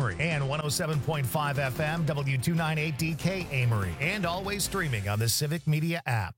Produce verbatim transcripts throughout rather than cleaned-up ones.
Amory, and one oh seven point five F M W two ninety-eight D K Amory, and always streaming on the Civic Media app.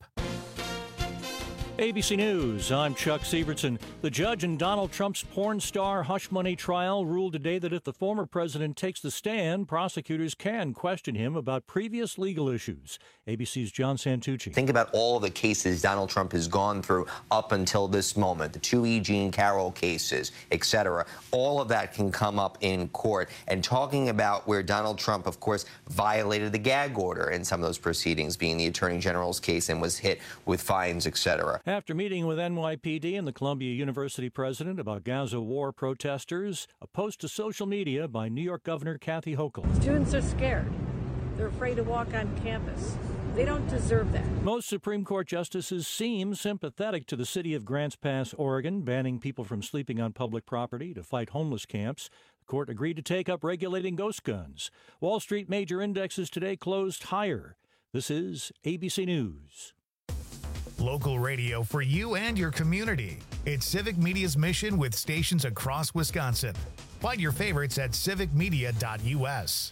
A B C News, I'm Chuck Sievertson. The judge in Donald Trump's porn star hush money trial ruled today that if the former president takes the stand, prosecutors can question him about previous legal issues. A B C's John Santucci. Think about all the cases Donald Trump has gone through up until this moment, the two E. Jean Carroll cases, et cetera. All of that can come up in court. And talking about where Donald Trump, of course, violated the gag order in some of those proceedings, being the Attorney General's case, and was hit with fines, et cetera. After meeting with N Y P D and the Columbia University president about Gaza war protesters, a post to social media by New York Governor Kathy Hochul. Students are scared. They're afraid to walk on campus. They don't deserve that. Most Supreme Court justices seem sympathetic to the city of Grants Pass, Oregon, banning people from sleeping on public property to fight homeless camps. The court agreed to take up regulating ghost guns. Wall Street major indexes today closed higher. This is A B C News. Local radio for you and your community. It's Civic Media's mission with stations across Wisconsin. Find your favorites at civic media dot U S.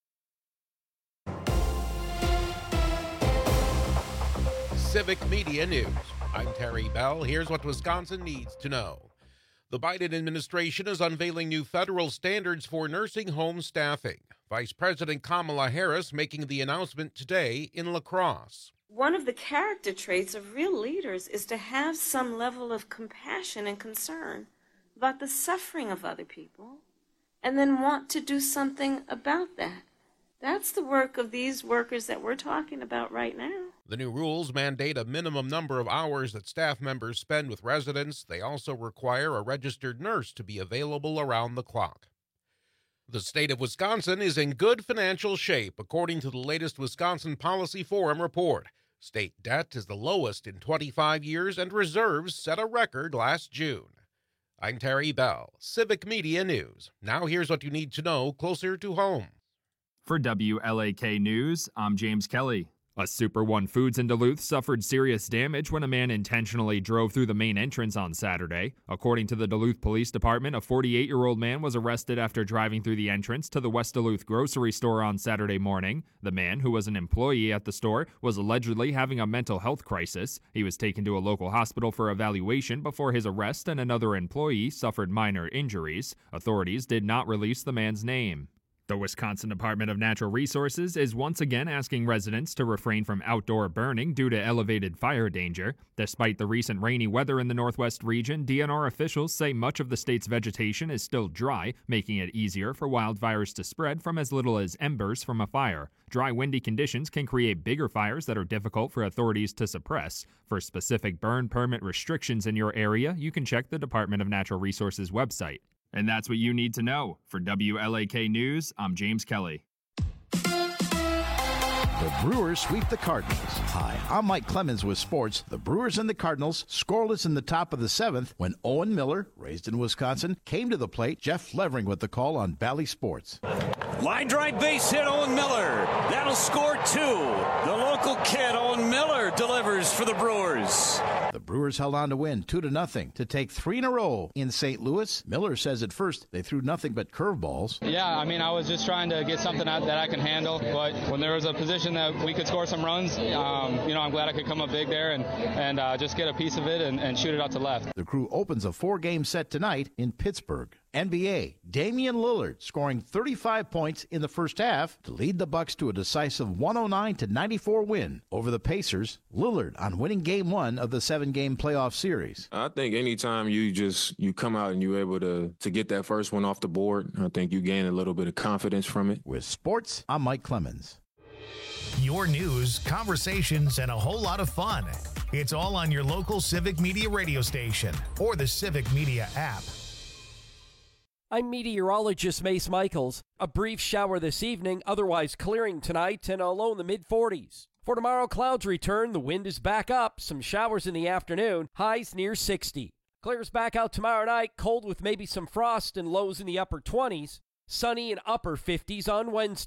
Civic Media News. I'm Terry Bell. Here's what Wisconsin needs to know. The Biden administration is unveiling new federal standards for nursing home staffing. Vice President Kamala Harris making the announcement today in La Crosse. One of the character traits of real leaders is to have some level of compassion and concern about the suffering of other people, and then want to do something about that. That's the work of these workers that we're talking about right now. The new rules mandate a minimum number of hours that staff members spend with residents. They also require a registered nurse to be available around the clock. The state of Wisconsin is in good financial shape, according to the latest Wisconsin Policy Forum report. State debt is the lowest in twenty-five years, and reserves set a record last June. I'm Terry Bell, Civic Media News. Now here's what you need to know closer to home. For W L A K News, I'm James Kelly. A Super One Foods in Duluth suffered serious damage when a man intentionally drove through the main entrance on Saturday. According to the Duluth Police Department, a forty-eight-year-old man was arrested after driving through the entrance to the West Duluth grocery store on Saturday morning. The man, who was an employee at the store, was allegedly having a mental health crisis. He was taken to a local hospital for evaluation before his arrest, and another employee suffered minor injuries. Authorities did not release the man's name. The Wisconsin Department of Natural Resources is once again asking residents to refrain from outdoor burning due to elevated fire danger. Despite the recent rainy weather in the Northwest region, D N R officials say much of the state's vegetation is still dry, making it easier for wildfires to spread from as little as embers from a fire. Dry, windy conditions can create bigger fires that are difficult for authorities to suppress. For specific burn permit restrictions in your area, you can check the Department of Natural Resources website. And that's what you need to know. For W L A K News, I'm James Kelly. The Brewers sweep the Cardinals. Hi, I'm Mike Clemens with sports. The Brewers and the Cardinals scoreless in the top of the seventh when Owen Miller, raised in Wisconsin, came to the plate. Jeff Levering with the call on Bally Sports. Line drive base hit, Owen Miller. That'll score two. The local kid, Owen Miller, delivers for the Brewers. The Brewers held on to win two to nothing to take three in a row in Saint Louis. Miller says at first they threw nothing but curveballs. Yeah, I mean, I was just trying to get something out that I can handle, but when there was a position that we could score some runs, um, you know, I'm glad I could come up big there and, and uh, just get a piece of it and, and shoot it out to left. The Crew opens a four-game set tonight in Pittsburgh. N B A, Damian Lillard scoring thirty-five points in the first half to lead the Bucks to a decisive one oh nine to ninety-four win over the Pacers. Lillard on winning game one of the seven-game playoff series. I think anytime you just you come out and you're able to to get that first one off the board, I think you gain a little bit of confidence from it. With sports, I'm Mike Clemens. Your news, conversations, and a whole lot of fun. It's all on your local Civic Media radio station or the Civic Media app. I'm meteorologist Mace Michaels. A brief shower this evening, otherwise clearing tonight and a low in the mid forties. For tomorrow, clouds return. The wind is back up. Some showers in the afternoon. Highs near sixty. Clears back out tomorrow night. Cold with maybe some frost and lows in the upper twenties. Sunny and upper fifties on Wednesday.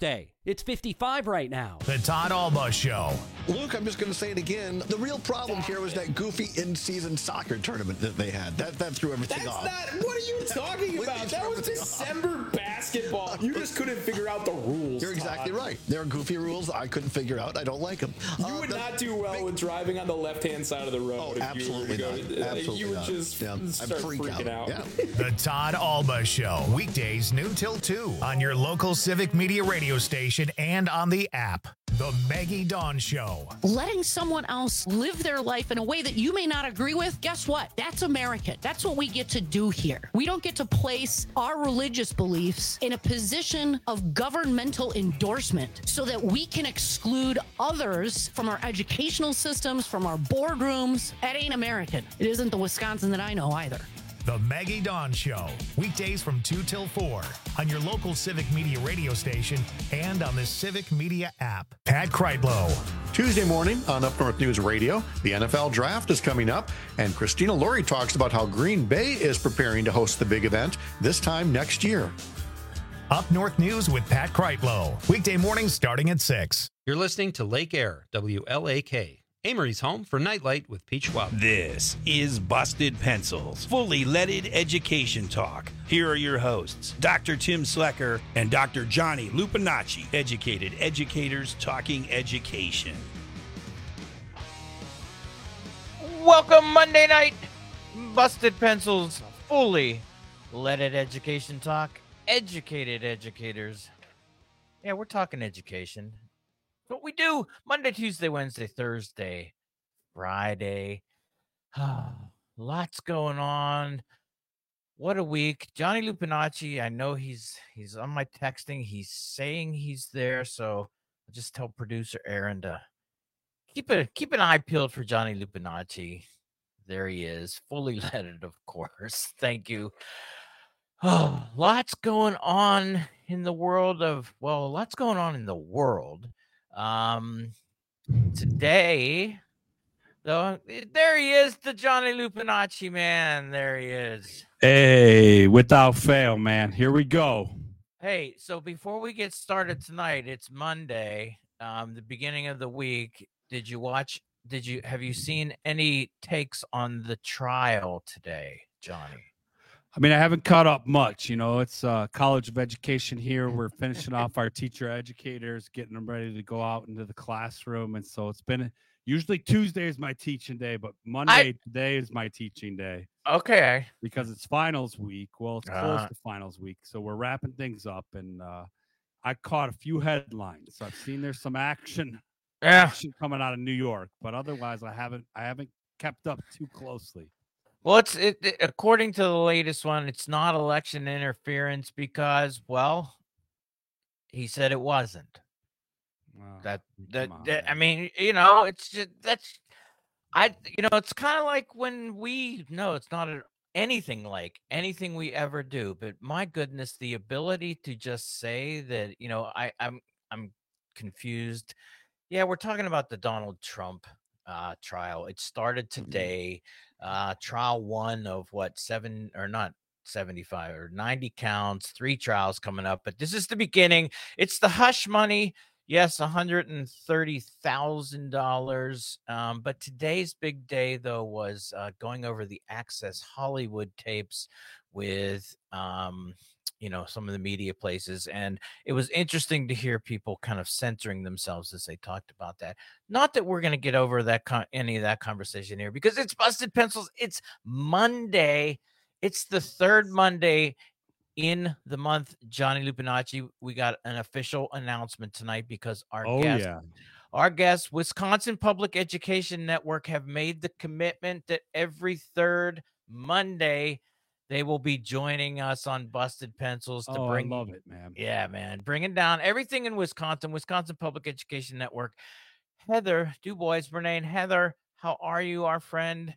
It's fifty-five right now. The Todd Alba Show. Luke, I'm just going to say it again. The real problem here was that goofy in-season soccer tournament that they had. That that threw everything That's off. Not, what are you talking about? That was December off. basketball. You just couldn't figure out the rules. You're exactly Todd. right. There are goofy rules I couldn't figure out. I don't like them. You uh, would the, not do well big, with driving on the left-hand side of the road. Oh, if absolutely you were not. to go, Absolutely You would not. just yeah. start freak freaking out. out. out. Yeah. The Todd Alba Show. Weekdays noon till two on your local Civic Media radio station and on the app. The Maggie Dawn Show. Letting someone else live their life in a way that you may not agree with, guess what? That's American. That's what we get to do here. We don't get to place our religious beliefs in a position of governmental endorsement so that we can exclude others from our educational systems, from our boardrooms. That ain't American. It isn't the Wisconsin that I know either. The Maggie Dawn Show. Weekdays from two till four on your local Civic Media radio station and on the Civic Media app. Pat Kreitlow. Tuesday morning on Up North News Radio, the N F L Draft is coming up, and Christina Laurie talks about how Green Bay is preparing to host the big event this time next year. Up North News with Pat Kreitlow. Weekday mornings starting at six. You're listening to Lake Air, W L A K. Amory's home for Nightlight with Pete Schwab. This is Busted Pencils, fully leaded education talk. Here are your hosts, Doctor Tim Slecker and Doctor Johnny Lupinacci, educated educators talking education. Welcome Monday night, Busted Pencils, fully leaded education talk, educated educators. Yeah, we're talking education. What we do Monday, Tuesday, Wednesday, Thursday, Friday. Lots going on. What a week. Johnny Lupinacci, I know he's he's on my texting. He's saying he's there, so I'll just tell producer Aaron to keep a keep an eye peeled for Johnny Lupinacci. There he is, fully leaded, of course. Thank you. Oh, lots going on in the world of well, lots going on in the world. Um, today, though, there he is, the Johnny Lupinacci man. There he is. Hey, without fail, man. Here we go. Hey, so before we get started tonight, it's Monday, um, the beginning of the week. Did you watch? Did you have you seen any takes on the trial today, Johnny? I mean, I haven't caught up much. You know, it's uh, College of Education here. We're finishing off our teacher educators, getting them ready to go out into the classroom. And so it's been usually Tuesday is my teaching day, but Monday I, today is my teaching day. Okay. Because it's finals week. Well, it's close uh, to finals week. So we're wrapping things up. And uh, I caught a few headlines. So I've seen there's some action, yeah. action coming out of New York. But otherwise, I haven't I haven't kept up too closely. Well, it's it, it, according to the latest one, it's not election interference because, well, he said it wasn't. Wow. That that, on, that I mean, you know, it's just that's I you know, it's kind of like when we no, it's not a, anything like anything we ever do. But my goodness, the ability to just say that, you know, I I'm I'm confused. Yeah, we're talking about the Donald Trump uh, trial. It started today. Uh, trial one of what seven or not seventy-five or ninety counts, three trials coming up, but this is the beginning. It's the hush money. Yes, one hundred thirty thousand dollars. Um, but today's big day, though, was uh, going over the Access Hollywood tapes with, um, you know, some of the media places. And it was interesting to hear people kind of censoring themselves as they talked about that. Not that we're going to get over that con- any of that conversation here because it's Busted Pencils. It's Monday. It's the third Monday in the month. Johnny Lupinacci, we got an official announcement tonight because our oh, guest, yeah. our guests, Wisconsin Public Education Network, have made the commitment that every third Monday they will be joining us on Busted Pencils to oh, bring. I love it, man. Yeah, man, bringing down everything in Wisconsin. Wisconsin Public Education Network. Heather Dubois Bernay. Heather, how are you, our friend?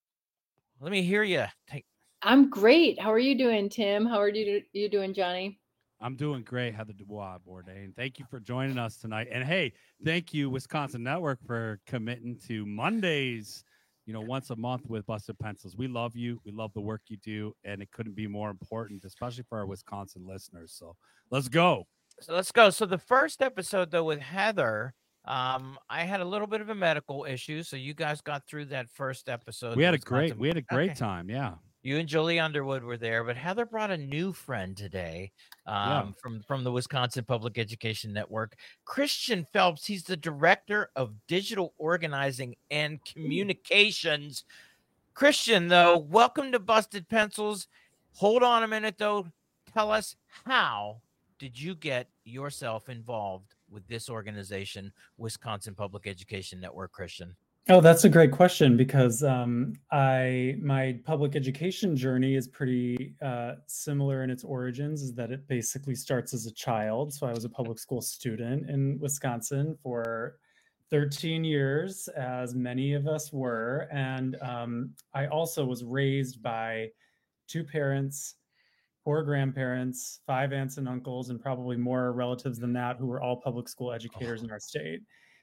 Let me hear you. Take. I'm great. How are you doing, Tim? How are you you doing, Johnny? I'm doing great, Heather Dubois Bourdain. Thank you for joining us tonight. And hey, thank you, Wisconsin Network, for committing to Mondays, you know, once a month with Busted Pencils. We love you. We love the work you do. And it couldn't be more important, especially for our Wisconsin listeners. So let's go. So let's go. So the first episode, though, with Heather, um, I had a little bit of a medical issue, so you guys got through that first episode. We the had a great Wisconsin- we had a great Okay. time. Yeah. You and Julie Underwood were there, but Heather brought a new friend today um, Yeah. from, from the Wisconsin Public Education Network. Christian Phelps, he's the Director of Digital Organizing and Communications. Christian, though, welcome to Busted Pencils. Hold on a minute, though. Tell us, how did you get yourself involved with this organization, Wisconsin Public Education Network, Christian? Oh, that's a great question because um, I my public education journey is pretty uh, similar in its origins. Is that it basically starts as a child. So I was a public school student in Wisconsin for thirteen years, as many of us were, and um, I also was raised by two parents, four grandparents, five aunts and uncles, and probably more relatives than that who were all public school educators in our state.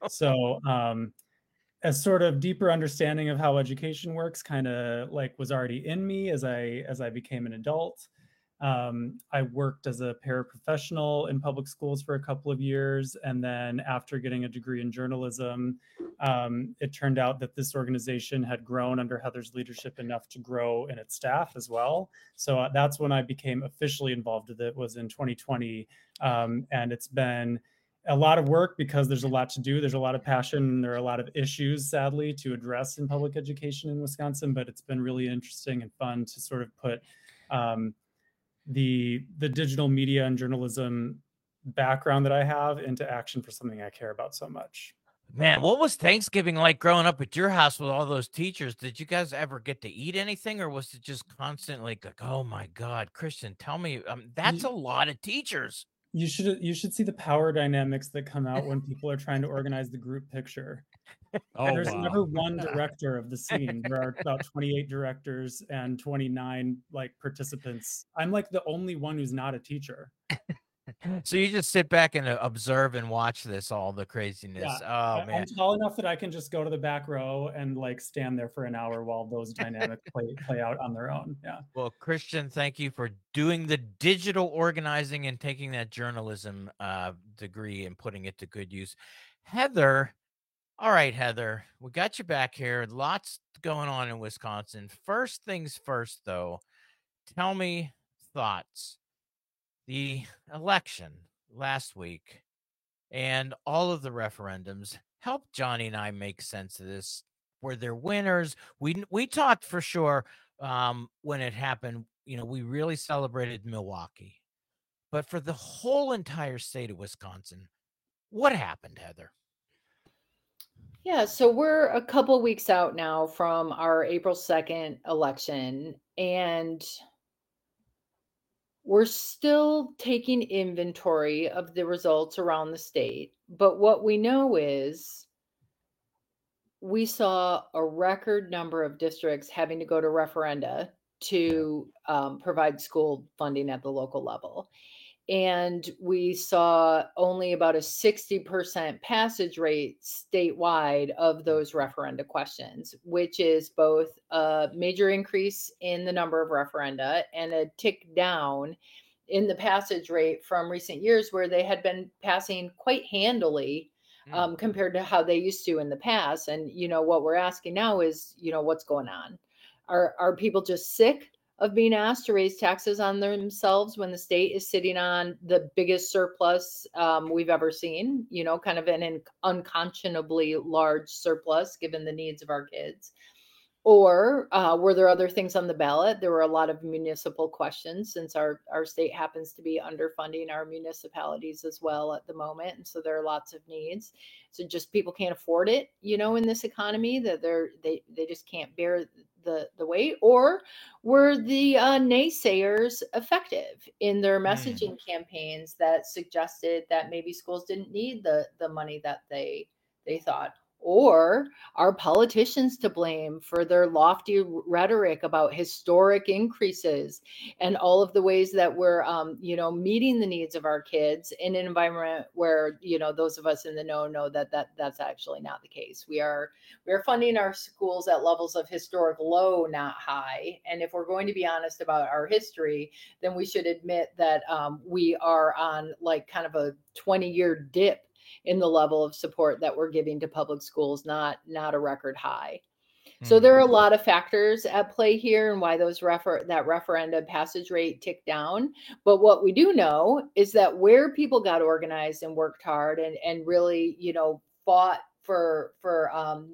So. Um, a sort of deeper understanding of how education works kind of like was already in me as I as I became an adult. Um, I worked as a paraprofessional in public schools for a couple of years. And then after getting a degree in journalism, um, it turned out that this organization had grown under Heather's leadership enough to grow in its staff as well. So uh, that's when I became officially involved with it, was in twenty twenty. Um, and it's been a lot of work because there's a lot to do. There's a lot of passion and there are a lot of issues, sadly, to address in public education in Wisconsin, but it's been really interesting and fun to sort of put um, the, the digital media and journalism background that I have into action for something I care about so much. Man, what was Thanksgiving like growing up at your house with all those teachers? Did you guys ever get to eat anything, or was it just constantly like, oh my God, Christian, tell me, um, that's a lot of teachers. You should you should see the power dynamics that come out when people are trying to organize the group picture. Oh, There's wow. never one director of the scene. There are about twenty-eight directors and twenty-nine like participants. I'm like the only one who's not a teacher. So you just sit back and uh, observe and watch this, all the craziness. Yeah, Oh I- man. I'm tall enough that I can just go to the back row and like stand there for an hour while those dynamics play play out on their own. Yeah. Well, Christian, thank you for doing the digital organizing and taking that journalism uh, degree and putting it to good use. Heather, all right, Heather, we got you back here. Lots going on in Wisconsin. First things first, though, tell me thoughts. The election last week and all of the referendums helped Johnny and I make sense of this. Were there winners? We we talked for sure um, when it happened. You know, we really celebrated Milwaukee, but for the whole entire state of Wisconsin, what happened, Heather? Yeah, so we're a couple weeks out now from our April second election, and we're still taking inventory of the results around the state. But what we know is we saw a record number of districts having to go to referenda to um, provide school funding at the local level. And we saw only about a sixty percent passage rate statewide of those referenda questions, which is both a major increase in the number of referenda and a tick down in the passage rate from recent years where they had been passing quite handily um, compared to how they used to in the past. And, you know, what we're asking now is, you know, what's going on? Are, are people just sick of being asked to raise taxes on themselves when the state is sitting on the biggest surplus um, we've ever seen, you know, kind of an unconscionably large surplus given the needs of our kids? Or uh, were there other things on the ballot? There were a lot of municipal questions since our, our state happens to be underfunding our municipalities as well at the moment. And so there are lots of needs. So just people can't afford it, you know, in this economy, that they're, they, they just can't bear the, the weight. Or were the uh, naysayers effective in their messaging mm. campaigns that suggested that maybe schools didn't need the, the money that they, they thought Or are politicians to blame for their lofty rhetoric about historic increases and all of the ways that we're, um, you know, meeting the needs of our kids in an environment where, you know, those of us in the know know that that that's actually not the case. We are we are funding our schools at levels of historic low, not high. And if we're going to be honest about our history, then we should admit that um, we are on like kind of a twenty-year dip in the level of support that we're giving to public schools, not not a record high. Mm-hmm. So there are a lot of factors at play here and why those refer that referendum passage rate ticked down. But what we do know is that where people got organized and worked hard and and really, you know, fought for for um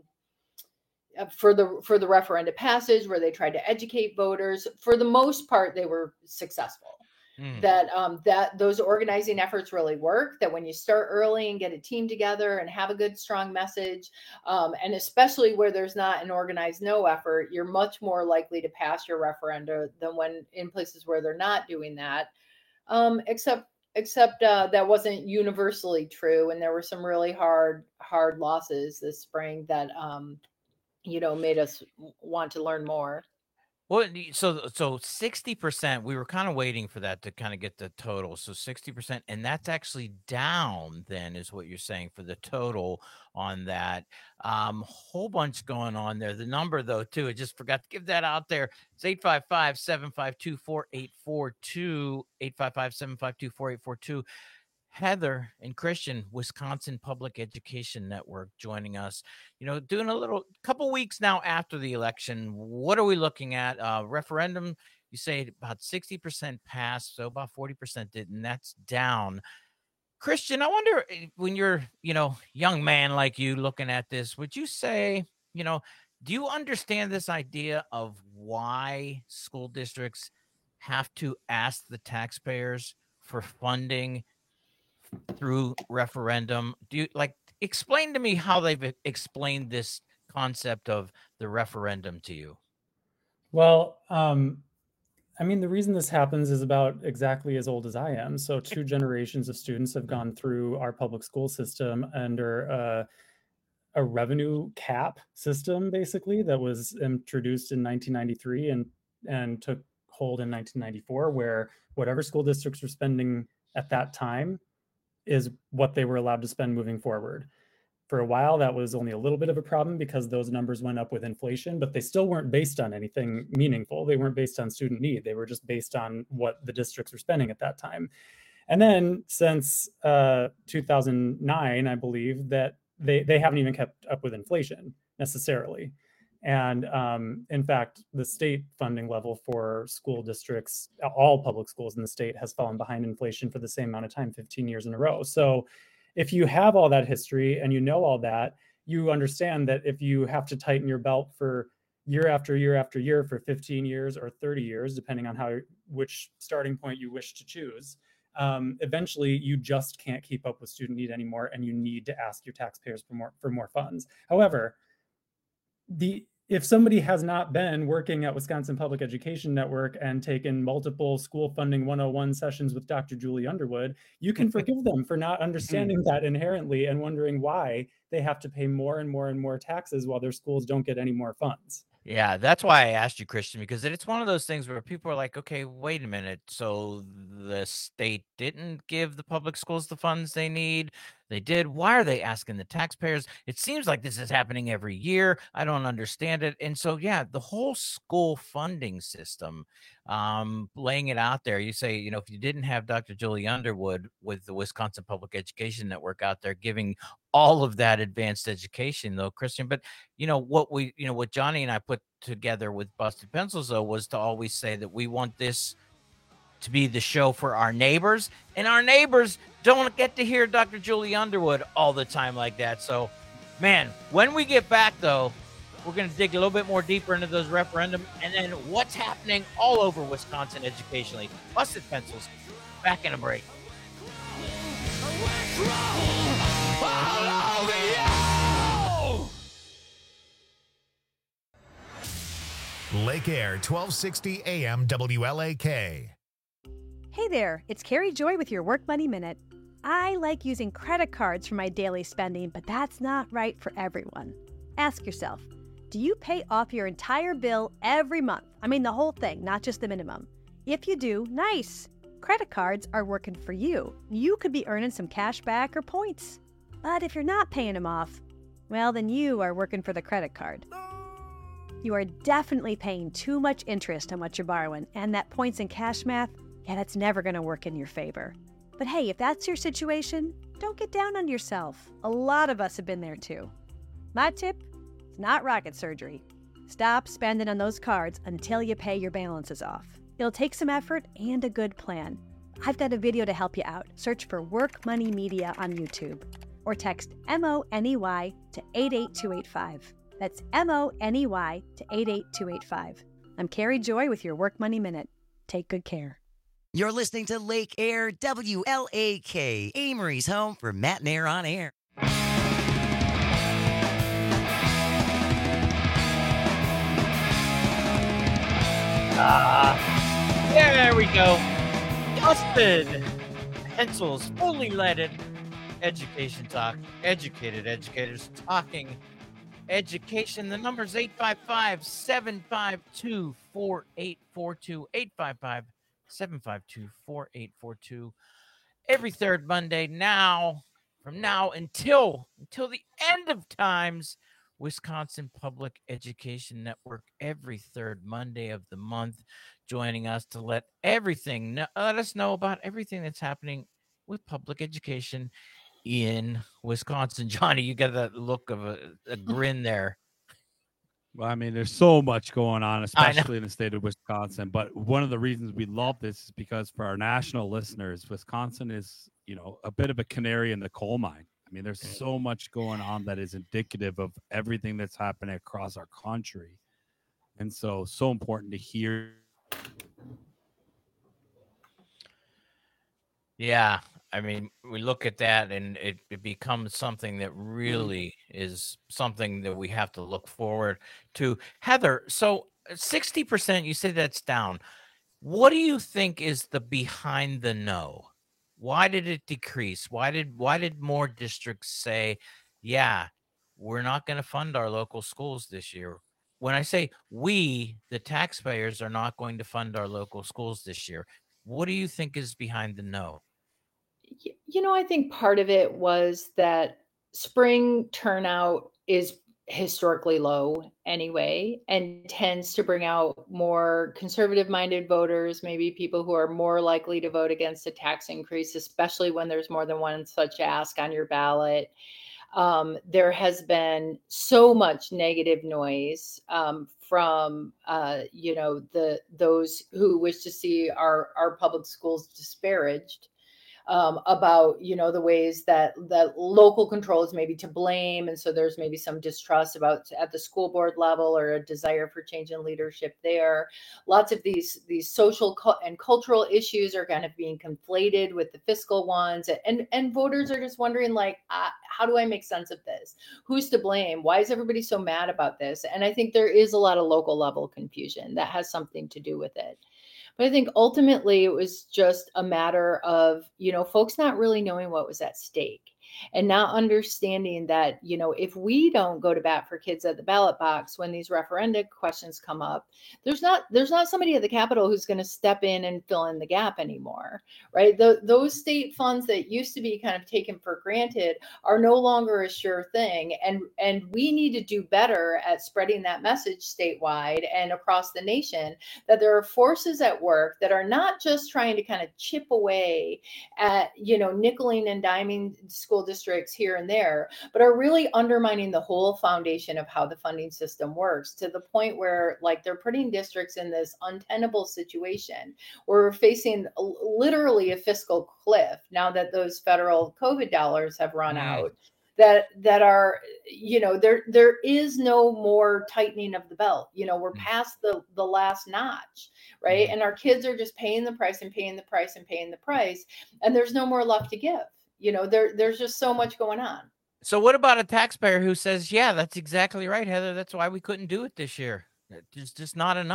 for the for the referendum passage, where they tried to educate voters, for the most part, they were successful. Mm. That um, that those organizing efforts really work, that when you start early and get a team together and have a good, strong message, um, and especially where there's not an organized no effort, you're much more likely to pass your referenda than when in places where they're not doing that. Um, except except uh, that wasn't universally true. And there were some really hard, hard losses this spring that, um, you know, made us want to learn more. Well, so so sixty percent, we were kind of waiting for that to kind of get the total. So sixty percent, and that's actually down then is what you're saying for the total on that. Um, whole bunch going on there. The number, though, too, I just forgot to give that out there. It's eight five five, seven five two, four eight four two, eight five five, seven five two, four eight four two. Heather and Christian, Wisconsin Public Education Network, joining us, you know, doing a little couple weeks now after the election. What are we looking at? Uh, referendum, you say about sixty percent passed, so about forty percent didn't. That's down. Christian, I wonder, when you're, you know, young man like you looking at this, would you say, you know, do you understand this idea of why school districts have to ask the taxpayers for funding through referendum? Do you like explain to me how they've explained this concept of the referendum to you? Well, um, I mean, the reason this happens is about exactly as old as I am. So two generations of students have gone through our public school system under uh, a revenue cap system, basically, that was introduced in nineteen ninety-three and, and took hold in nineteen ninety-four, where whatever school districts were spending at that time is what they were allowed to spend moving forward. For a while, that was only a little bit of a problem because those numbers went up with inflation, but they still weren't based on anything meaningful. They weren't based on student need. They were just based on what the districts were spending at that time. And then since uh, two thousand nine, I believe that they, they haven't even kept up with inflation necessarily. And um, in fact, the state funding level for school districts, all public schools in the state, has fallen behind inflation for the same amount of time, fifteen years in a row. So if you have all that history and you know all that, you understand that if you have to tighten your belt for year after year after year for fifteen years or thirty years, depending on how which starting point you wish to choose, um, eventually you just can't keep up with student need anymore, and you need to ask your taxpayers for more for more funds. However, the if somebody has not been working at Wisconsin Public Education Network and taken multiple school funding one oh one sessions with Doctor Julie Underwood, you can forgive them for not understanding that inherently and wondering why they have to pay more and more and more taxes while their schools don't get any more funds. Yeah, that's why I asked you, Christian, because it's one of those things where people are like, okay, wait a minute. So the state didn't give the public schools the funds they need. They did. Why are they asking the taxpayers? It seems like this is happening every year. I don't understand it. And so, yeah, the whole school funding system, um, laying it out there, you say, you know, if you didn't have Doctor Julie Underwood with the Wisconsin Public Education Network out there giving all of that advanced education, though, Christian, but, you know, what we, you know, what Johnny and I put together with Busted Pencils, though, was to always say that we want this to be the show for our neighbors, and our neighbors don't get to hear Doctor Julie Underwood all the time like that. So, man, when we get back, though, we're going to dig a little bit more deeper into those referendum and then what's happening all over Wisconsin educationally. Busted Pencils, back in a break. Lake Air, twelve sixty A M W L A K. Hey there, it's Carrie Joy with your Work Money Minute. I like using credit cards for my daily spending, but that's not right for everyone. Ask yourself, do you pay off your entire bill every month? I mean the whole thing, not just the minimum. If you do, nice. Credit cards are working for you. You could be earning some cash back or points. But if you're not paying them off, well, then you are working for the credit card. You are definitely paying too much interest on what you're borrowing, and that points and cash math, yeah, that's never going to work in your favor. But hey, if that's your situation, don't get down on yourself. A lot of us have been there too. My tip, it's not rocket surgery. Stop spending on those cards until you pay your balances off. It'll take some effort and a good plan. I've got a video to help you out. Search for Work Money Media on YouTube or text M O N E Y to eight eight two eight five. That's M O N E Y to eight eight two eight five. I'm Carrie Joy with your Work Money Minute. Take good care. You're listening to Lake Air W L A K, Amory's home for Matt and Air on Air. Ah, there we go. Busted Pencils, fully leaded education talk. Educated educators talking education. The number's eight five five, seven five two, four eight four two, eight five five, seven five two, four eight four two. Every third Monday now, from now until until the end of times, Wisconsin Public Education Network every third Monday of the month, joining us to let everything know, let us know about everything that's happening with public education in Wisconsin. Johnny, you got that look of a, a grin there. Well, I mean, there's so much going on, especially in the state of Wisconsin. But one of the reasons we love this is because for our national listeners, Wisconsin is, you know, a bit of a canary in the coal mine. I mean, there's so much going on that is indicative of everything that's happening across our country. And so, so important to hear. Yeah. I mean, we look at that and it, it becomes something that really is something that we have to look forward to. Heather, so sixty percent, you say that's down. What do you think is the behind the no? Why did it decrease? Why did why did more districts say, yeah, we're not going to fund our local schools this year? When I say we, the taxpayers, are not going to fund our local schools this year, what do you think is behind the no? You know, I think part of it was that spring turnout is historically low anyway, and tends to bring out more conservative minded voters, maybe people who are more likely to vote against a tax increase, especially when there's more than one such ask on your ballot. Um, there has been so much negative noise um, from, uh, you know, the those who wish to see our, our public schools disparaged. Um, about, you know, the ways that that local control is maybe to blame. And so there's maybe some distrust about at the school board level or a desire for change in leadership there. Lots of these these social cu- and cultural issues are kind of being conflated with the fiscal ones. And, and voters are just wondering, like, uh, how do I make sense of this? Who's to blame? Why is everybody so mad about this? And I think there is a lot of local level confusion that has something to do with it. But I think ultimately it was just a matter of, you know, folks not really knowing what was at stake and not understanding that, you know, if we don't go to bat for kids at the ballot box when these referenda questions come up, there's not there's not somebody at the Capitol who's going to step in and fill in the gap anymore, right? The, those state funds that used to be kind of taken for granted are no longer a sure thing. And, and we need to do better at spreading that message statewide and across the nation that there are forces at work that are not just trying to kind of chip away at, you know, nickeling and diming school districts here and there, but are really undermining the whole foundation of how the funding system works, to the point where, like, they're putting districts in this untenable situation where we're facing literally a fiscal cliff now that those federal COVID dollars have run mm. out. That that are, you know, there there is no more tightening of the belt. You know, we're past the the last notch, right? Mm. And our kids are just paying the price and paying the price and paying the price, and there's no more left to give. You know, there there's just so much going on. So what about a taxpayer who says, yeah, that's exactly right, Heather. That's why we couldn't do it this year. There's just not enough.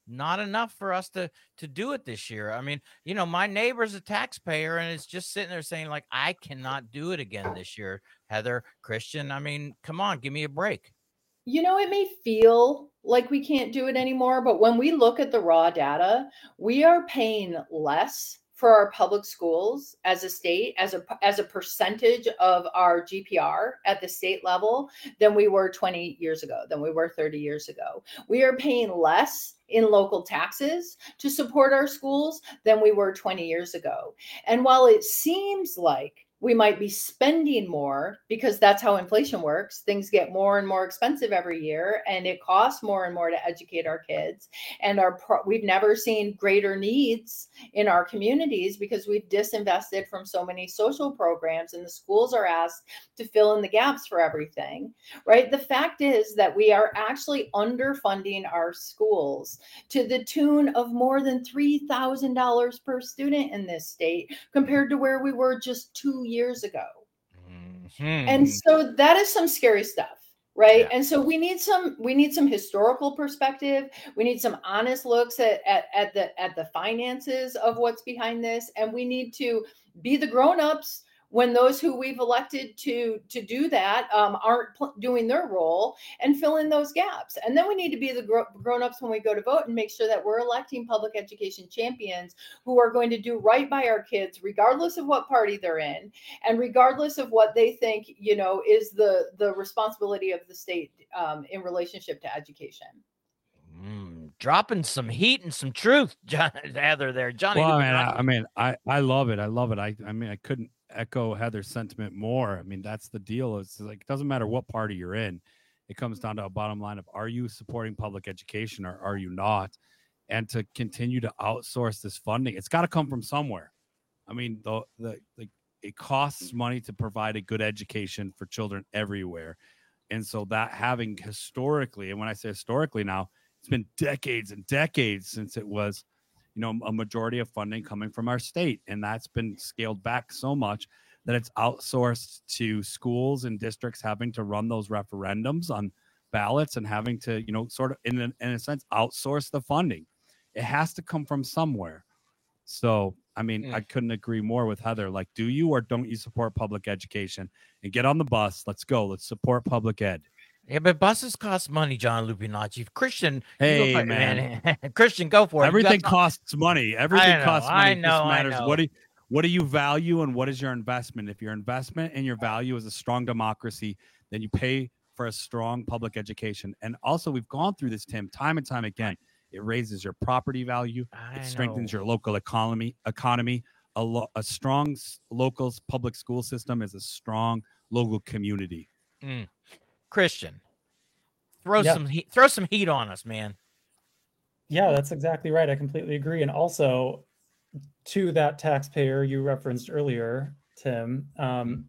not enough for us to to do it this year. I mean, you know, my neighbor's a taxpayer and is just sitting there saying, like, I cannot do it again this year. Heather, Christian, I mean, come on, give me a break. You know, it may feel like we can't do it anymore, but when we look at the raw data, we are paying less for our public schools as a state, as a as a percentage of our G P R at the state level than we were twenty years ago, than we were thirty years ago. We are paying less in local taxes to support our schools than we were twenty years ago. And while it seems like we might be spending more because that's how inflation works. Things get more and more expensive every year, and it costs more and more to educate our kids. And our pro- we've never seen greater needs in our communities because we've disinvested from so many social programs, and the schools are asked to fill in the gaps for everything, right? The fact is that we are actually underfunding our schools to the tune of more than three thousand dollars per student in this state compared to where we were just two years ago. Mm-hmm. And so that is some scary stuff, right? Yeah. And so we need some we need some historical perspective. We need some honest looks at, at at the at the finances of what's behind this, and we need to be the grown-ups when those who we've elected to to do that um, aren't pl- doing their role, and fill in those gaps. And then we need to be the gro- grown-ups when we go to vote and make sure that we're electing public education champions who are going to do right by our kids, regardless of what party they're in, and regardless of what they think, you know, is the, the responsibility of the state um, in relationship to education. Mm, dropping some heat and some truth, John, Heather there. Johnny. Well, I mean, I, I mean, I, I love it. I love it. I, I mean, I couldn't echo Heather's sentiment more. I mean, that's the deal. It's like, it doesn't matter what party you're in. It comes down to a bottom line of, are you supporting public education or are you not? And to continue to outsource this funding, it's got to come from somewhere. I mean, the, the, the, it costs money to provide a good education for children everywhere. And so that having historically, and when I say historically now, it's been decades and decades since it was, you know, a majority of funding coming from our state. And that's been scaled back so much that it's outsourced to schools and districts having to run those referendums on ballots and having to, you know, sort of in a, in a sense, outsource the funding. It has to come from somewhere. So, I mean, mm. I couldn't agree more with Heather. Like, do you or don't you support public education? And get on the bus. Let's go. Let's support public ed. Yeah, but buses cost money, John Lupinacci. Christian, hey, go, man. man. Christian, go for it. Everything costs money. Everything know, costs money. I know, It just matters. I know. What do you, what do you value and what is your investment? If your investment and your value is a strong democracy, then you pay for a strong public education. And also, we've gone through this, Tim, time and time again. It raises your property value. I it strengthens know. your local economy. Economy. A, lo- a strong s- local public school system is a strong local community. Mm. Christian. Throw Yeah. some heat, throw some heat on us, man. Yeah, that's exactly right. I completely agree. And also, to that taxpayer you referenced earlier, Tim, um,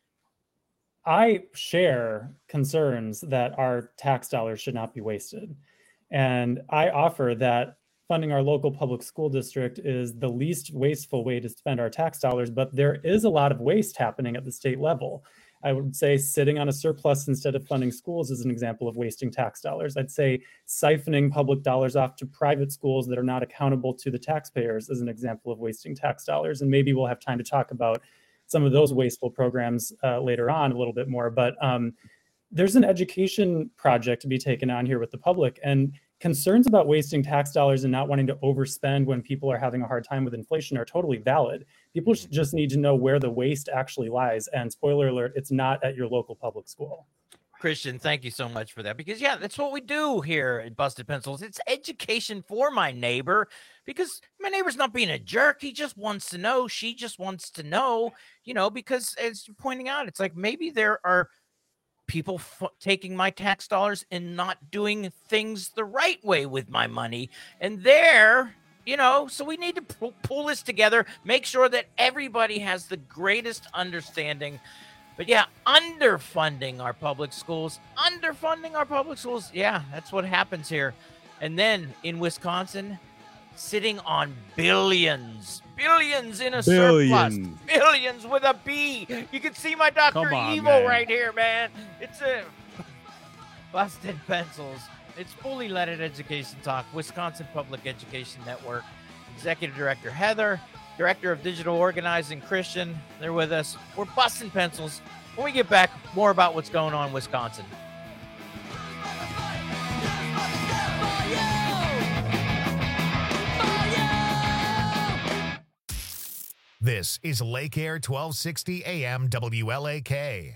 I share concerns that our tax dollars should not be wasted. And I offer that funding our local public school district is the least wasteful way to spend our tax dollars, but there is a lot of waste happening at the state level. I would say sitting on a surplus instead of funding schools is an example of wasting tax dollars. I'd say siphoning public dollars off to private schools that are not accountable to the taxpayers is an example of wasting tax dollars. And maybe we'll have time to talk about some of those wasteful programs uh, later on a little bit more. But um, there's an education project to be taken on here with the public. And concerns about wasting tax dollars and not wanting to overspend when people are having a hard time with inflation are totally valid. People just need to know where the waste actually lies. And spoiler alert, it's not at your local public school. Christian, thank you so much for that. Because, yeah, that's what we do here at Busted Pencils. It's education for my neighbor because my neighbor's not being a jerk. He just wants to know. She just wants to know, you know, because as you're pointing out, it's like maybe there are people f- taking my tax dollars and not doing things the right way with my money. And there, you know, so we need to pull, pull this together, make sure that everybody has the greatest understanding. But yeah, underfunding our public schools, underfunding our public schools. Yeah, that's what happens here. And then in Wisconsin, sitting on billions, billions in a Billions. surplus, billions with a B. You can see my Doctor Come on, Evil man. right here, man. It's a Busted Pencils. It's Fully Loaded Education Talk, Wisconsin Public Education Network. Executive Director Heather, Director of Digital Organizing Christian, they're with us. We're busting pencils. When we get back, more about what's going on in Wisconsin. This is Lake Air twelve sixty A M W L A K.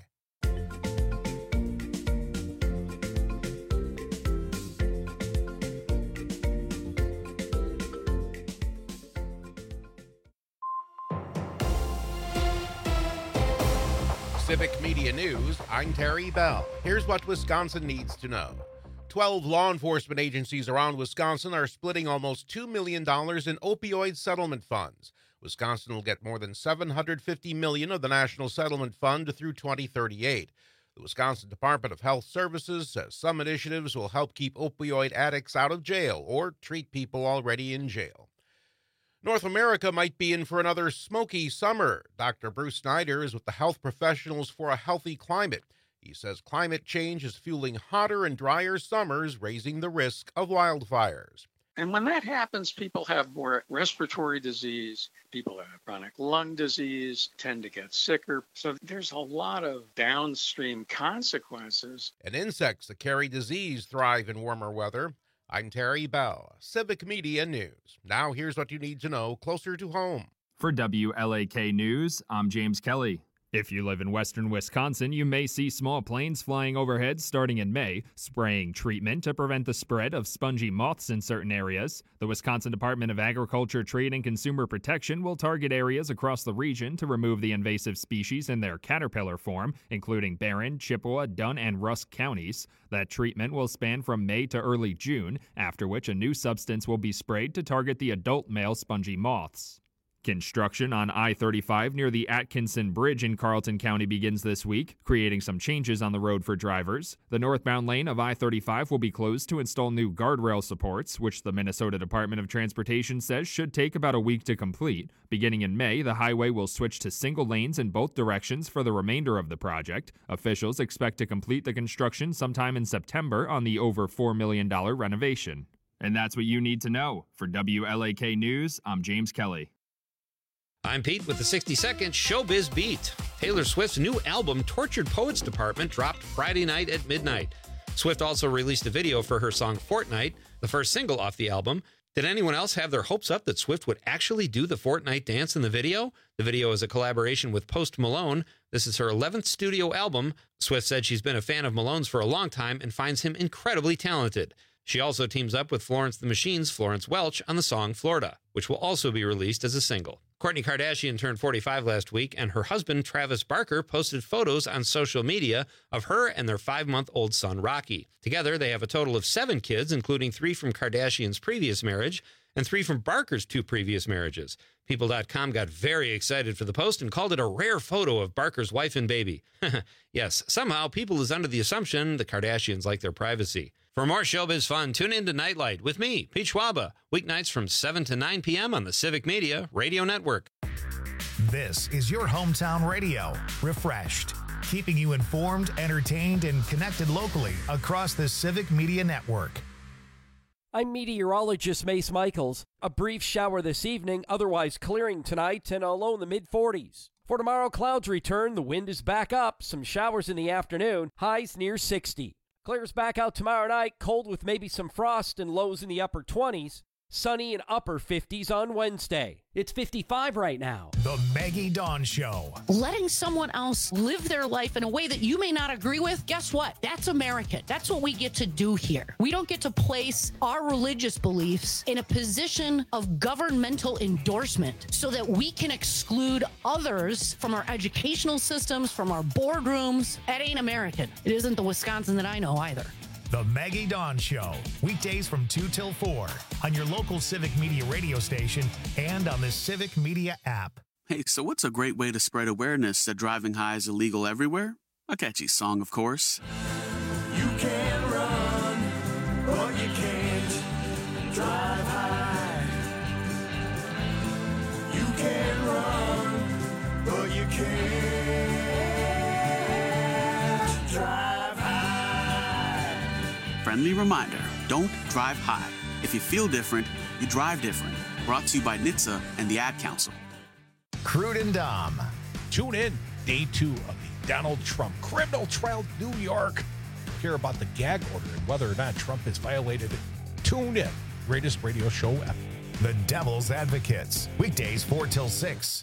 Civic Media News, I'm Terry Bell. Here's what Wisconsin needs to know. Twelve law enforcement agencies around Wisconsin are splitting almost two million dollars in opioid settlement funds. Wisconsin will get more than seven hundred fifty million dollars of the National Settlement Fund through twenty thirty-eight. The Wisconsin Department of Health Services says some initiatives will help keep opioid addicts out of jail or treat people already in jail. North America might be in for another smoky summer. Doctor Bruce Snyder is with the Health Professionals for a Healthy Climate. He says climate change is fueling hotter and drier summers, raising the risk of wildfires. And when that happens, people have more respiratory disease, people have chronic lung disease, tend to get sicker. So there's a lot of downstream consequences. And insects that carry disease thrive in warmer weather. I'm Terry Bell, Civic Media News. Now here's what you need to know closer to home. For W L A K News, I'm James Kelly. If you live in western Wisconsin, you may see small planes flying overhead starting in May, spraying treatment to prevent the spread of spongy moths in certain areas. The Wisconsin Department of Agriculture, Trade, and Consumer Protection will target areas across the region to remove the invasive species in their caterpillar form, including Barron, Chippewa, Dunn, and Rusk counties. That treatment will span from May to early June, after which a new substance will be sprayed to target the adult male spongy moths. Construction on I thirty-five near the Atkinson Bridge in Carlton County begins this week, creating some changes on the road for drivers. The northbound lane of I thirty-five will be closed to install new guardrail supports, which the Minnesota Department of Transportation says should take about a week to complete. Beginning in May, the highway will switch to single lanes in both directions for the remainder of the project. Officials expect to complete the construction sometime in September on the over four million dollars renovation. And that's what you need to know. For W L A K News, I'm James Kelly. I'm Pete with the sixty second Showbiz Beat. Taylor Swift's new album, Tortured Poets Department, dropped Friday night at midnight. Swift also released a video for her song Fortnite, the first single off the album. Did anyone else have their hopes up that Swift would actually do the Fortnite dance in the video? The video is a collaboration with Post Malone. This is her eleventh studio album. Swift said she's been a fan of Malone's for a long time and finds him incredibly talented. She also teams up with Florence the Machine's Florence Welch on the song Florida, which will also be released as a single. Kourtney Kardashian turned forty-five last week, and her husband, Travis Barker, posted photos on social media of her and their five-month-old son, Rocky. Together, they have a total of seven kids, including three from Kardashian's previous marriage and three from Barker's two previous marriages. People dot com got very excited for the post and called it a rare photo of Barker's wife and baby. Yes, somehow people is under the assumption the Kardashians like their privacy. For more showbiz fun, tune in to Nightlight with me, Pete Schwaba, weeknights from seven to nine p.m. on the Civic Media Radio Network. This is your hometown radio, refreshed, keeping you informed, entertained, and connected locally across the Civic Media Network. I'm meteorologist Mace Michaels. A brief shower this evening, otherwise clearing tonight and a low in the mid forties. For tomorrow, clouds return, the wind is back up, some showers in the afternoon, highs near sixty. Clears back out tomorrow night, cold with maybe some frost and lows in the upper twenties. Sunny and upper fifties on Wednesday. It's fifty-five right now. The Maggie Dawn Show. Letting someone else live their life in a way that you may not agree with, guess what? That's American. That's what we get to do here. We don't get to place our religious beliefs in a position of governmental endorsement so that we can exclude others from our educational systems, from our boardrooms. That ain't American. It isn't the Wisconsin that I know either. The Maggie Dawn Show, weekdays from two till four on your local Civic Media radio station and on the Civic Media app. Hey, so what's a great way to spread awareness that driving high is illegal everywhere? A catchy song, of course. You can run, but you can't drive high. You can run, but you can't drive high. friendly reminder, don't drive high. If you feel different, you drive different. Brought to you by N H T S A and the Ad Council. Crude and Dom. Tune in, day two of the Donald Trump criminal trial, New York. Hear about the gag order and whether or not Trump has violated it. Tune in. Greatest radio show ever. The Devil's Advocates. Weekdays four till six.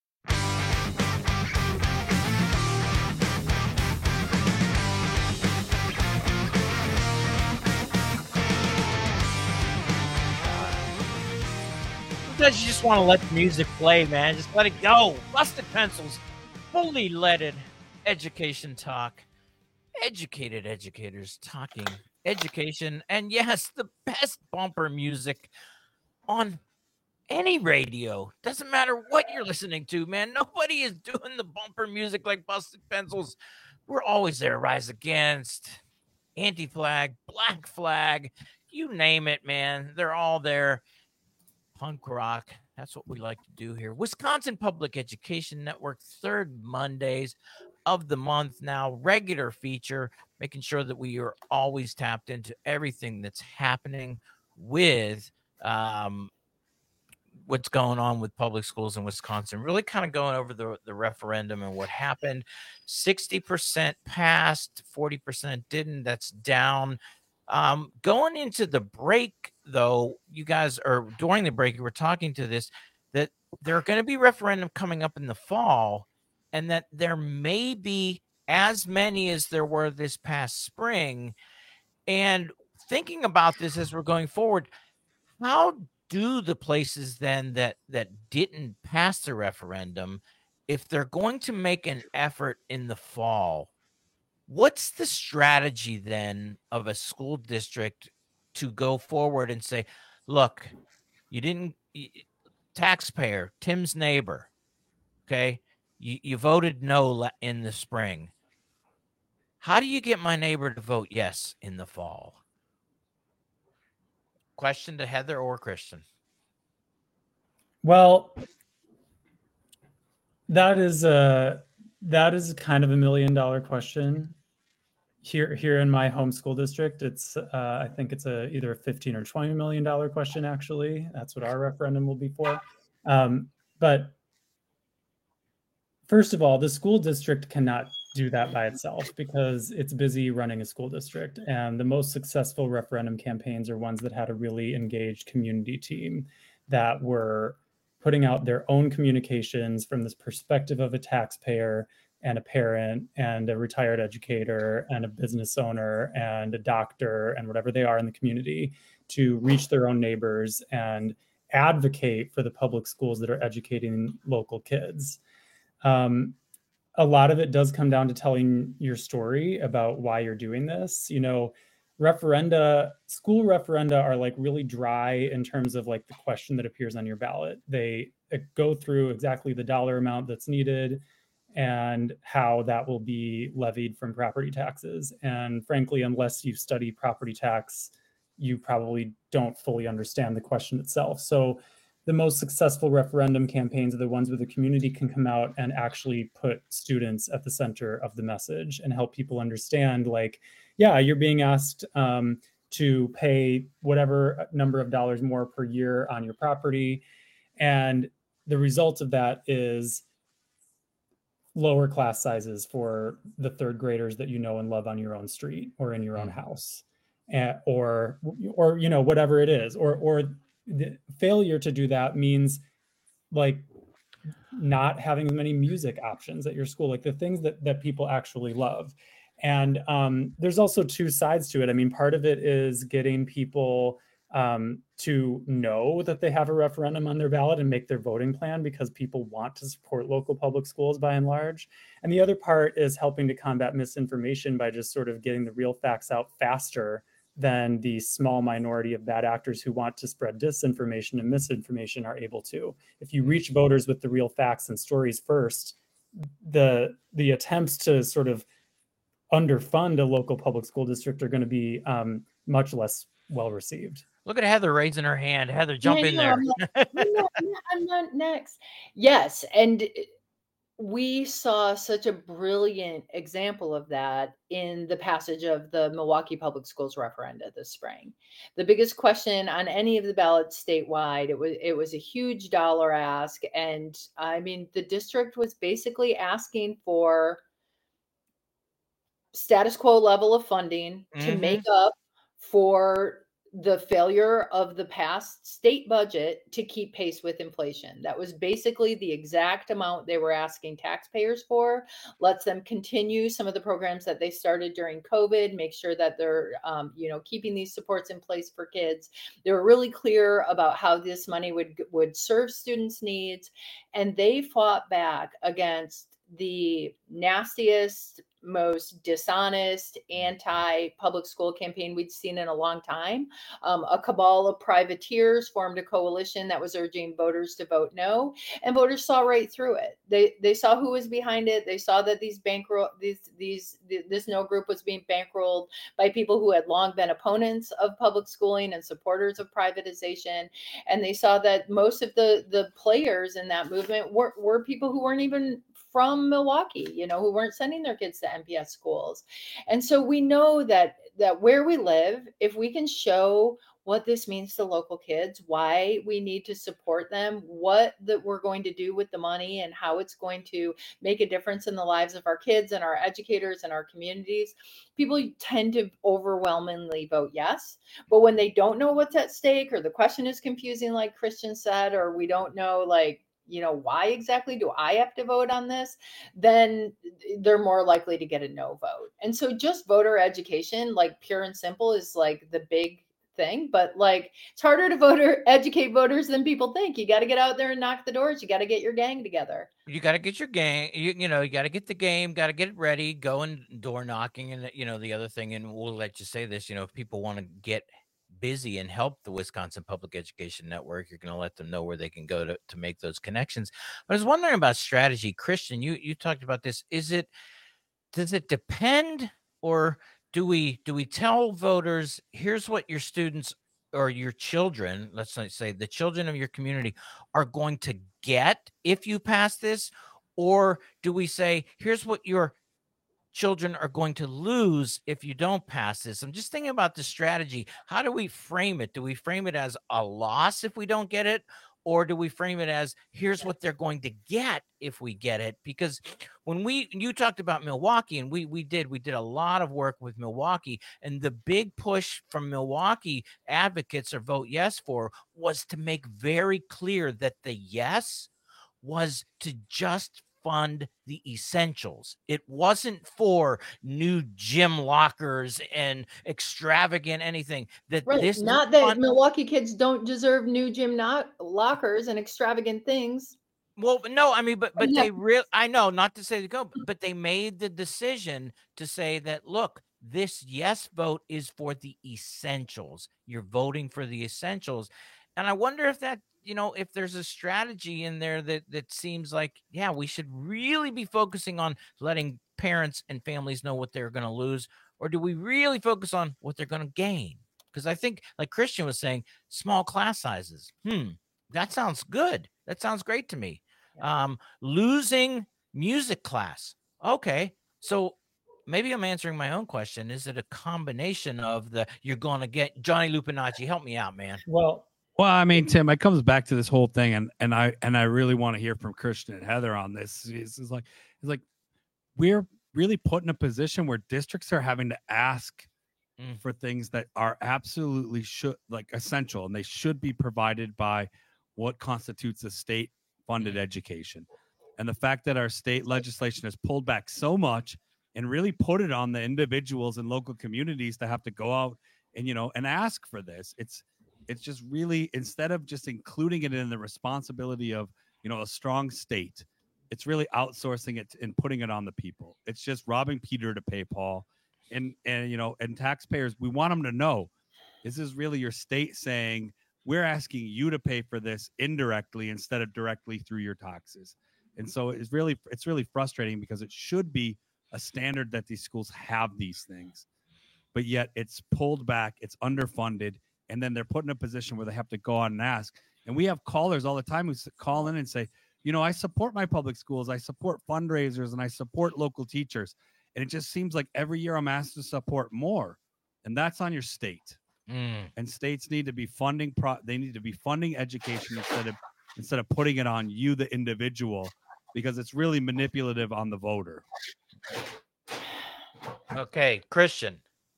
Sometimes you just want to let the music play, man. Just let it go. Busted Pencils, fully leaded education talk. Educated educators talking education. And yes, the best bumper music on any radio. Doesn't matter what you're listening to, man. Nobody is doing the bumper music like Busted Pencils. We're always there. Rise Against, Anti-Flag, Black Flag, you name it, man. They're all there. Punk rock. That's what we like to do here. Wisconsin Public Education Network, third Mondays of the month now. Regular feature, making sure that we are always tapped into everything that's happening with um, what's going on with public schools in Wisconsin. Really kind of going over the, the referendum and what happened. sixty percent passed, forty percent didn't. That's down. Um, going into the break, though, you guys are during the break, you were talking to this, that there are going to be referendum coming up in the fall, and that there may be as many as there were this past spring. And thinking about this as we're going forward, how do the places then that that didn't pass the referendum, if they're going to make an effort in the fall, what's the strategy then of a school district to go forward and say, look, you didn't, taxpayer, Tim's neighbor, okay, you, you voted no in the spring. How do you get my neighbor to vote yes in the fall? Question to Heather or Christian. Well, that is a that is kind of a million dollar question. Here, here in my home school district, it's uh, I think it's a either a fifteen or twenty million dollar question. Actually, that's what our referendum will be for. Um, but first of all, the school district cannot do that by itself because it's busy running a school district. And the most successful referendum campaigns are ones that had a really engaged community team that were putting out their own communications from this perspective of a taxpayer and a parent and a retired educator and a business owner and a doctor and whatever they are in the community to reach their own neighbors and advocate for the public schools that are educating local kids. Um, a lot of it does come down to telling your story about why you're doing this. You know, referenda, school referenda are like really dry in terms of like the question that appears on your ballot. They go through exactly the dollar amount that's needed and how that will be levied from property taxes. And frankly, unless you study property tax, you probably don't fully understand the question itself. So the most successful referendum campaigns are the ones where the community can come out and actually put students at the center of the message and help people understand, like, yeah, you're being asked um, to pay whatever number of dollars more per year on your property. And the result of that is lower class sizes for the third graders that you know and love on your own street or in your own house, uh, or, or, you know, whatever it is, or, or the failure to do that means like not having as many music options at your school, like the things that, that people actually love. And um, there's also two sides to it. I mean, part of it is getting people um, to know that they have a referendum on their ballot and make their voting plan because people want to support local public schools by and large. And the other part is helping to combat misinformation by just sort of getting the real facts out faster than the small minority of bad actors who want to spread disinformation and misinformation are able to. If you reach voters with the real facts and stories first, the the attempts to sort of underfund a local public school district are going to be um, much less well received. Look at Heather raising her hand. Heather, jump Yeah, in no, there. I'm not, I'm not- I'm not next. Yes, and we saw such a brilliant example of that in the passage of the Milwaukee Public Schools referenda this spring. The biggest question on any of the ballots statewide, it was it was a huge dollar ask, and I mean the district was basically asking for status quo level of funding to Mhm. make up for the failure of the past state budget to keep pace with inflation. That was basically the exact amount they were asking taxpayers for. Lets them continue some of the programs that they started during COVID, make sure that they're, um, you know, keeping these supports in place for kids. They were really clear about how this money would would serve students' needs, and they fought back against the nastiest, most dishonest anti-public school campaign we'd seen in a long time. Um, a cabal of privateers formed a coalition that was urging voters to vote no, and voters saw right through it. They they saw who was behind it. They saw that these bankroll these these this no group was being bankrolled by people who had long been opponents of public schooling and supporters of privatization, and they saw that most of the the players in that movement were were people who weren't even from Milwaukee, you know, who weren't sending their kids to M P S schools. And so we know that that where we live, if we can show what this means to local kids, why we need to support them, what that we're going to do with the money, and how it's going to make a difference in the lives of our kids and our educators and our communities, people tend to overwhelmingly vote yes. But when they don't know what's at stake, or the question is confusing, like Christian said, or we don't know, like, you know, why exactly do I have to vote on this, then they're more likely to get a no vote. And so just voter education, like pure and simple, is like the big thing. But like, it's harder to voter educate voters than people think. You got to get out there and knock the doors. You got to get your gang together. You got to get your game, you, you know, you got to get the game, got to get it ready, go and door knocking. And, you know, the other thing, and we'll let you say this, you know, if people want to get busy and help the Wisconsin Public Education Network, you're going to let them know where they can go to, to make those connections. But I was wondering about strategy. Christian, you, you talked about this. Is it, does it depend, or do we, do we tell voters, here's what your students or your children, let's say the children of your community, are going to get if you pass this? Or do we say, here's what your children are going to lose if you don't pass this? I'm just thinking about the strategy. How do we frame it? Do we frame it as a loss if we don't get it? Or do we frame it as, here's what they're going to get if we get it? Because when we, you talked about Milwaukee, and we we did, we did a lot of work with Milwaukee, and the big push from Milwaukee advocates or vote yes for was to make very clear that the yes was to just fund the essentials. It wasn't for new gym lockers and extravagant anything. That Right. this Not that fund- Milwaukee kids don't deserve new gym not lockers and extravagant things. Well, no, I mean, but but Yeah. they real I know, not to say to go, but they made the decision to say that, look, this yes vote is for the essentials. You're voting for the essentials. And I wonder if that, you know, if there's a strategy in there that that seems like, yeah, we should really be focusing on letting parents and families know what they're going to lose, or do we really focus on what they're going to gain? Because I think, like Christian was saying, small class sizes. Hmm, that sounds good. That sounds great to me. Um, losing music class. Okay, so maybe I'm answering my own question. Is it a combination of the, you're going to get, Johnny Lupinacci, help me out, man. Well, Well, I mean, Tim, it comes back to this whole thing, and and I and I really want to hear from Christian and Heather on this. It's, it's like it's like we're really put in a position where districts are having to ask Mm. for things that are absolutely should like essential, and they should be provided by what constitutes a state-funded education. And the fact that our state legislation has pulled back so much and really put it on the individuals and local communities to have to go out and, you know, and ask for this. It's it's just really, instead of just including it in the responsibility of, you know, a strong state, it's really outsourcing it and putting it on the people. It's just robbing Peter to pay Paul. And, and, you know, and taxpayers, we want them to know this is really your state saying, we're asking you to pay for this indirectly instead of directly through your taxes. And so it's really, it's really frustrating, because it should be a standard that these schools have these things, but yet it's pulled back, it's underfunded, and then they're put in a position where they have to go on and ask. And we have callers all the time who s- call in and say, you know, I support my public schools, I support fundraisers, and I support local teachers. And it just seems like every year I'm asked to support more. And that's on your state. Mm. And states need to be funding pro they need to be funding education instead of instead of putting it on you, the individual, because it's really manipulative on the voter. Okay, Christian.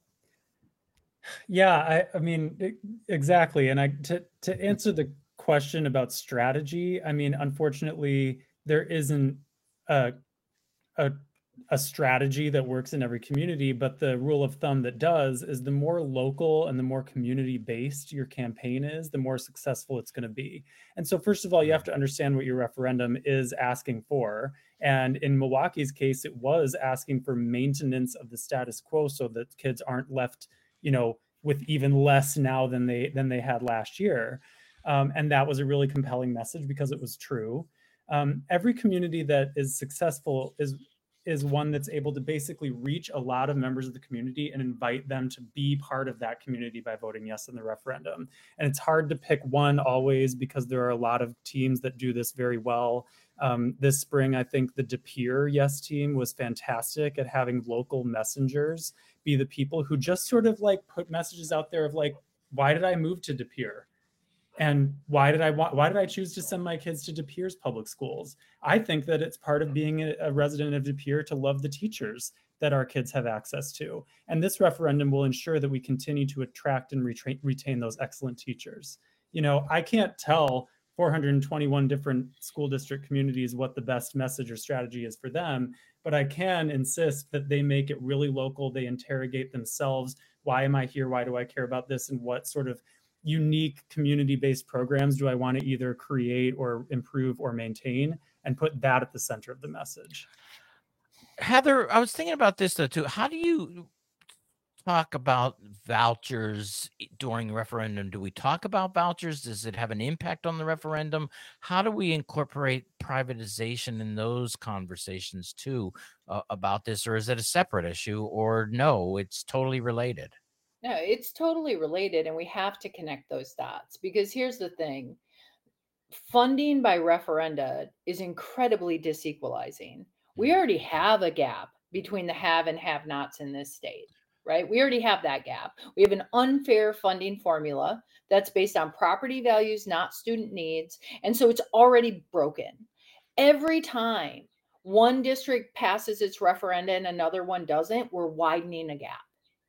Yeah, I, I mean, e- exactly. And I to to answer the question about strategy, I mean, unfortunately, there isn't a a a strategy that works in every community, but the rule of thumb that does is the more local and the more community based your campaign is, the more successful it's going to be. And so first of all, you have to understand what your referendum is asking for. And in Milwaukee's case, it was asking for maintenance of the status quo so that kids aren't left, you know, with even less now than they than they had last year. Um, and that was a really compelling message because it was true. Um, every community that is successful is is one that's able to basically reach a lot of members of the community and invite them to be part of that community by voting yes in the referendum. And it's hard to pick one always because there are a lot of teams that do this very well. Um, this spring, I think the De Pere Yes team was fantastic at having local messengers be the people who just sort of like put messages out there of like, why did I move to De Pere? And why did I want, why did I choose to send my kids to De Pere's public schools? I think that it's part of being a, a resident of De Pere to love the teachers that our kids have access to. And this referendum will ensure that we continue to attract and retrain, retain those excellent teachers. You know, I can't tell four hundred twenty-one different school district communities what the best message or strategy is for them, but I can insist that they make it really local. They interrogate themselves. Why am I here? Why do I care about this? And what sort of unique community-based programs do I want to either create or improve or maintain, and put that at the center of the message. Heather, I was thinking about this though too. How do you talk about vouchers during the referendum? Do we talk about vouchers? Does it have an impact on the referendum? How do we incorporate privatization in those conversations too uh, about this? Or is it a separate issue? Or no, it's totally related? No, it's totally related, and we have to connect those dots because here's the thing. Funding by referenda is incredibly disequalizing. We already have a gap between the have and have-nots in this state, right? We already have that gap. We have an unfair funding formula that's based on property values, not student needs, and so it's already broken. Every time one district passes its referenda and another one doesn't, we're widening a gap.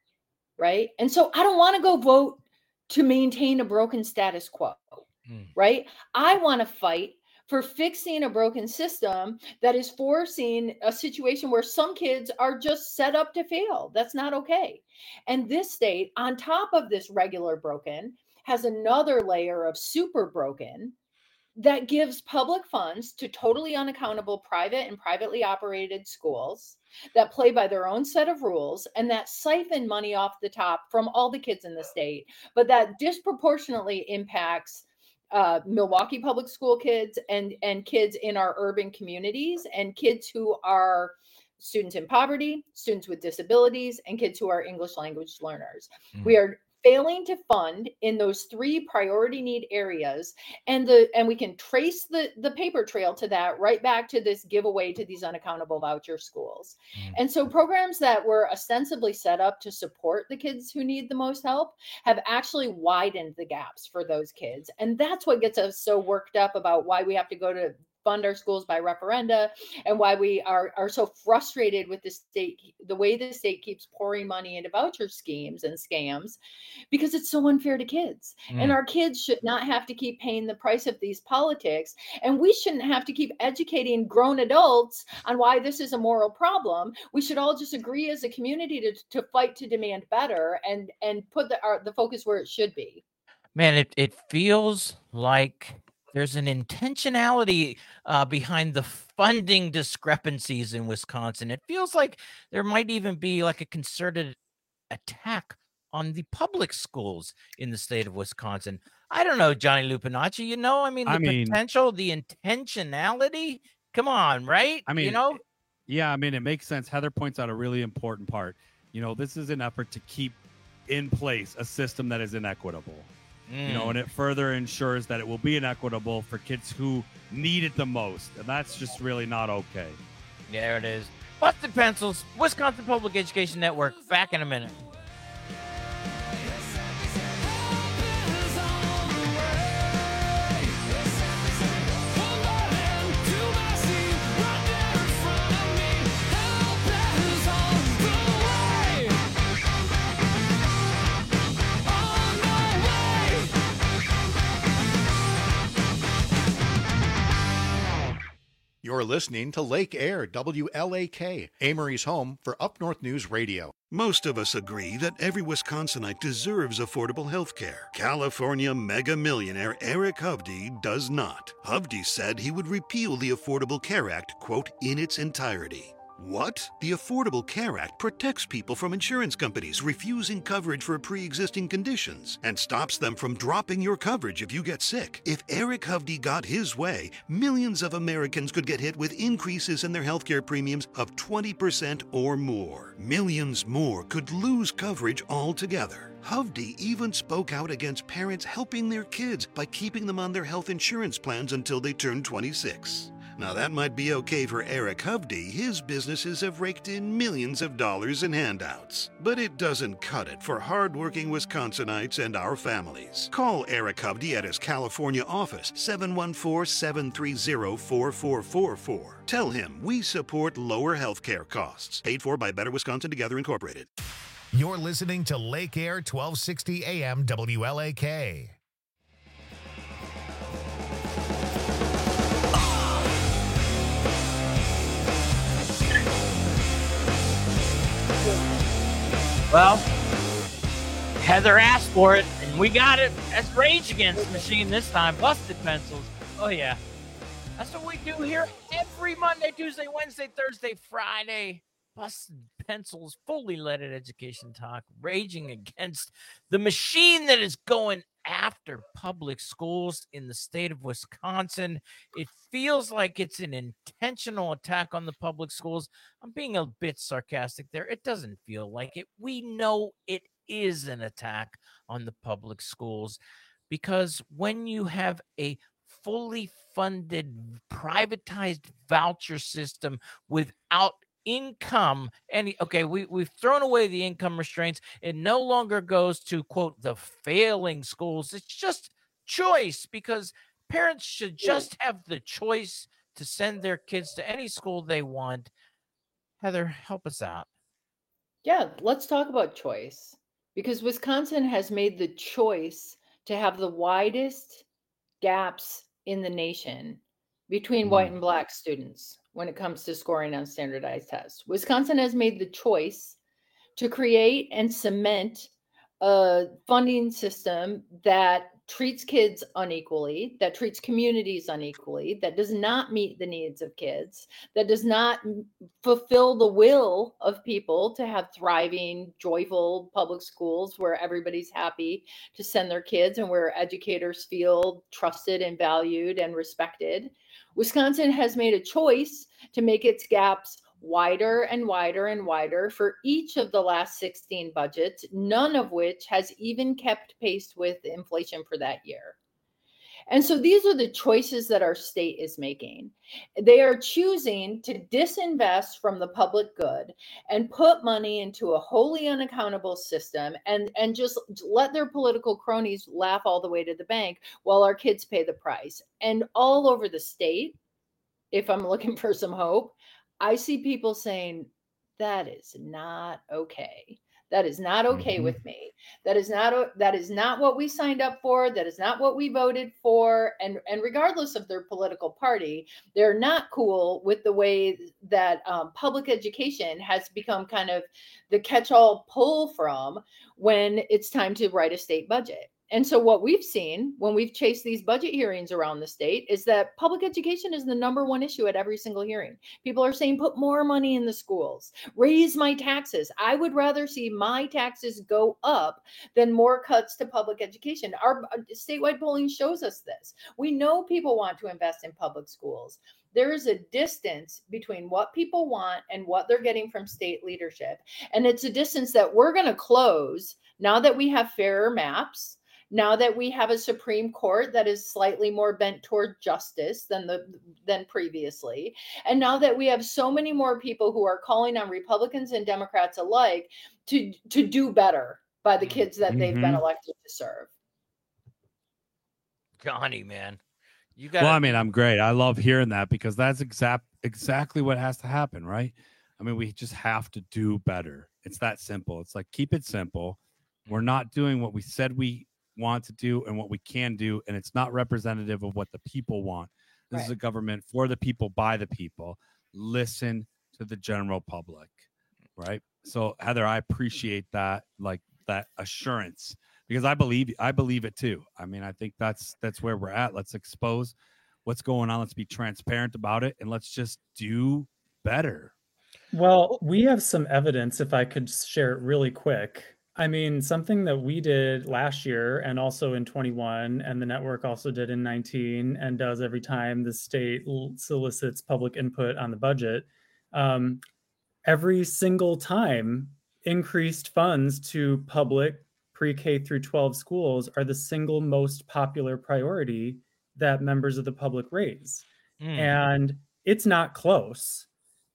Right. And so I don't want to go vote to maintain a broken status quo. Mm. Right. I want to fight for fixing a broken system that is forcing a situation where some kids are just set up to fail. That's not okay. And this state, on top of this regular broken, has another layer of super broken that gives public funds to totally unaccountable private and privately operated schools that play by their own set of rules and that siphon money off the top from all the kids in the state, but that disproportionately impacts uh, Milwaukee public school kids and, and kids in our urban communities and kids who are students in poverty, students with disabilities, and kids who are English language learners. Mm. We are failing to fund in those three priority need areas, and the and we can trace the the paper trail to that right back to this giveaway to these unaccountable voucher schools. Mm-hmm. And so programs that were ostensibly set up to support the kids who need the most help have actually widened the gaps for those kids. And that's what gets us so worked up about why we have to go to fund our schools by referenda and why we are, are so frustrated with the state, the way the state keeps pouring money into voucher schemes and scams, because it's so unfair to kids. Mm. And our kids should not have to keep paying the price of these politics. And we shouldn't have to keep educating grown adults on why this is a moral problem. We should all just agree as a community to, to fight to demand better and, and put the, our, the focus where it should be. Man, it, it feels like there's an intentionality uh, behind the funding discrepancies in Wisconsin. It feels like there might even be like a concerted attack on the public schools in the state of Wisconsin. I don't know, Johnny Lupinacci, you know, I mean, the I mean, potential, the intentionality, come on, right? I mean, you know, yeah, I mean, it makes sense. Heather points out a really important part. You know, this is an effort to keep in place a system that is inequitable. You know, and it further ensures that it will be inequitable for kids who need it the most. And that's just really not okay. There it is. Busted Pencils, Wisconsin Public Education Network. Back in a minute. You're listening to Lake Air, W L A K, Amory's home for Up North News Radio. Most of us agree that every Wisconsinite deserves affordable health care. California mega millionaire Eric Hovde does not. Hovde said he would repeal the Affordable Care Act, quote, in its entirety. What? The Affordable Care Act protects people from insurance companies refusing coverage for pre-existing conditions and stops them from dropping your coverage if you get sick. If Eric Hovde got his way, millions of Americans could get hit with increases in their healthcare premiums of twenty percent or more. Millions more could lose coverage altogether. Hovde even spoke out against parents helping their kids by keeping them on their health insurance plans until they turn twenty-six. Now that might be okay for Eric Hovde. His businesses have raked in millions of dollars in handouts. But it doesn't cut it for hardworking Wisconsinites and our families. Call Eric Hovde at his California office, seven one four, seven three zero, four four four four. Tell him we support lower health care costs. Paid for by Better Wisconsin Together Incorporated. You're listening to Lake Air twelve sixty A M W L A K. Well, Heather asked for it, and we got it. That's Rage Against the Machine this time. Busted Pencils. Oh, yeah. That's what we do here every Monday, Tuesday, Wednesday, Thursday, Friday. Busted Pencils, fully leaded education talk, raging against the machine that is going after public schools in the state of Wisconsin. It feels like it's an intentional attack on the public schools. I'm being a bit sarcastic there. It doesn't feel like it. We know it is an attack on the public schools because when you have a fully funded, privatized voucher system without income, any okay we we've thrown away the income restraints. It no longer goes to, quote, the failing schools. It's just choice, because parents should just have the choice to send their kids to any school they want. Heather, help us out. Yeah, let's talk about choice, because Wisconsin has made the choice to have the widest gaps in the nation between white and black students when it comes to scoring on standardized tests. Wisconsin has made the choice to create and cement a funding system that treats kids unequally, that treats communities unequally, that does not meet the needs of kids, that does not fulfill the will of people to have thriving, joyful public schools where everybody's happy to send their kids and where educators feel trusted and valued and respected. Wisconsin has made a choice to make its gaps wider and wider and wider for each of the last sixteen budgets, none of which has even kept pace with inflation for that year. And so these are the choices that our state is making. They are choosing to disinvest from the public good and put money into a wholly unaccountable system and, and just let their political cronies laugh all the way to the bank while our kids pay the price. And all over the state, if I'm looking for some hope, I see people saying, that is not okay. That is not okay mm-hmm. with me. That is not that is not what we signed up for. That is not what we voted for. And, and regardless of their political party, they're not cool with the way that um, public education has become kind of the catch-all pull from when it's time to write a state budget. And so what we've seen when we've chased these budget hearings around the state is that public education is the number one issue at every single hearing. People are saying, put more money in the schools, raise my taxes. I would rather see my taxes go up than more cuts to public education. Our statewide polling shows us this. We know people want to invest in public schools. There is a distance between what people want and what they're getting from state leadership. And it's a distance that we're going to close now that we have fairer maps. Now that we have a Supreme Court that is slightly more bent toward justice than the than previously, and now that we have so many more people who are calling on Republicans and Democrats alike to to do better by the kids that they've been Mhm. elected to serve. Johnny, man, you got. Well, I mean, I'm great. I love hearing that because that's exact exactly what has to happen, right? I mean, we just have to do better. It's that simple. It's like, keep it simple. We're not doing what we said we want to do and what we can do, and it's not representative of what the people want. This is Right. a government for the people, by the people. Listen to the general public, right? So, Heather, I appreciate that, like that assurance, because I believe I believe it too. I mean, I think that's that's where we're at. Let's expose what's going on. Let's be transparent about it, and let's just do better. Well, we have some evidence, if I could share it really quick. I mean, something that we did last year and also in twenty-one, and the network also did in nineteen, and does every time the state l- solicits public input on the budget. Um, every single time, increased funds to public pre-K through twelve schools are the single most popular priority that members of the public raise. Mm. And it's not close.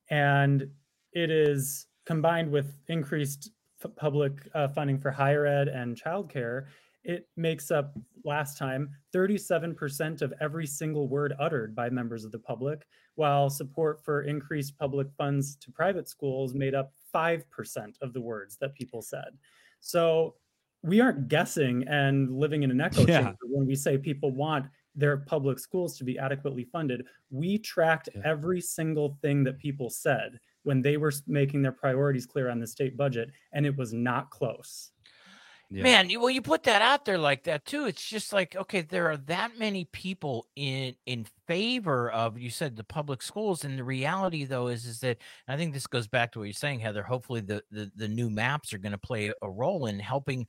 And it is combined with increased f- public uh, funding for higher ed and childcare. It makes up last time thirty-seven percent of every single word uttered by members of the public, while support for increased public funds to private schools made up five percent of the words that people said. So we aren't guessing and living in an echo Yeah. chamber when we say people want their public schools to be adequately funded. We tracked every single thing that people said when they were making their priorities clear on the state budget, and it was not close. Yeah. Man, you, well, you put that out there like that too. It's just like, okay, there are that many people in in favor of, you said, the public schools, and the reality though is is that, and I think this goes back to what you're saying, Heather. Hopefully, the the, the new maps are going to play a role in helping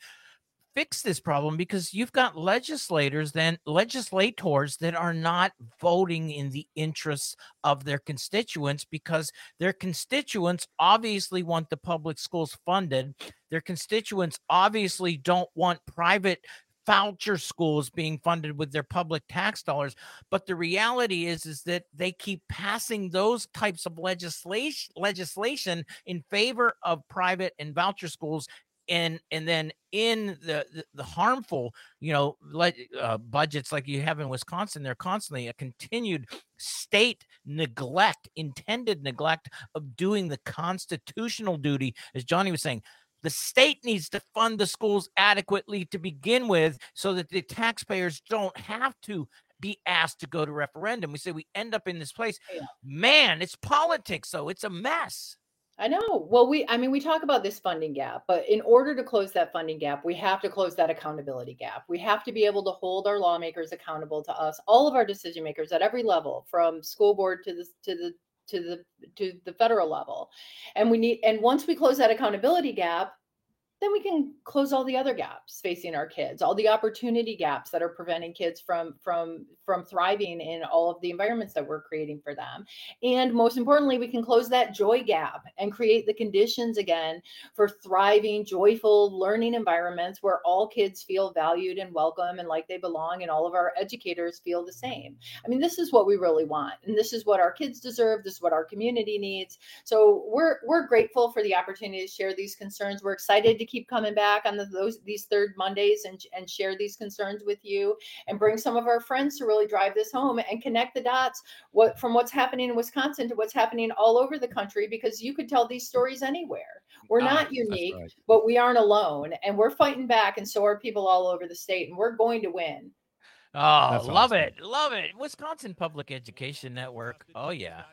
fix this problem, because you've got legislators then legislators that are not voting in the interests of their constituents, because their constituents obviously want the public schools funded. Their constituents obviously don't want private voucher schools being funded with their public tax dollars. But the reality is is that they keep passing those types of legislation legislation in favor of private and voucher schools. And and then in the, the, the harmful, you know, le- uh, budgets like you have in Wisconsin, they're constantly a continued state neglect, intended neglect of doing the constitutional duty. As Johnny was saying, the state needs to fund the schools adequately to begin with, so that the taxpayers don't have to be asked to go to referendum. We say we end up in this place. Yeah. Man, it's politics, so it's a mess. I know. Well, we, I mean, we talk about this funding gap, but in order to close that funding gap, we have to close that accountability gap. We have to be able to hold our lawmakers accountable to us, all of our decision makers at every level, from school board to the, to the, to the, to the federal level. And we need, and once we close that accountability gap, then we can close all the other gaps facing our kids, all the opportunity gaps that are preventing kids from from from thriving in all of the environments that we're creating for them. And most importantly, we can close that joy gap and create the conditions again for thriving, joyful learning environments where all kids feel valued and welcome and like they belong, and all of our educators feel the same. I mean, this is what we really want, and this is what our kids deserve. This is what our community needs. So we're we're grateful for the opportunity to share these concerns. We're excited to keep coming back on the, those these third Mondays and, and share these concerns with you, and bring some of our friends to really drive this home and connect the dots what from what's happening in Wisconsin to what's happening all over the country, because you could tell these stories anywhere. We're Ah, not that's unique, right. but we aren't alone, and we're fighting back, and so are people all over the state, and we're going to win. Oh, That's love awesome. it. Love it. Wisconsin Public Education Network. Oh, yeah.